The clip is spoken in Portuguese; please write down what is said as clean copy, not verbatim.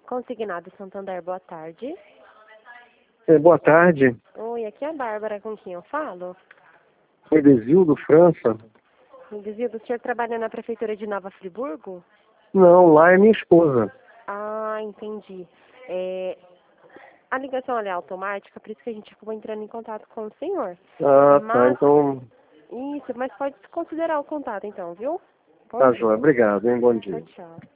Consignado Santander, boa tarde. Boa tarde. Oi, aqui é a Bárbara, com quem eu falo? Oi, Desildo, França? Desildo, o senhor trabalha na prefeitura de Nova Friburgo? Não, lá é minha esposa. Ah, entendi. A ligação ali é automática, por isso que a gente acabou entrando em contato com o senhor. Ah, tá, Mas, então... isso, mas pode considerar o contato então, viu? Bom Tá, dia. joia. Obrigado, hein? Bom Tchau, dia. tchau.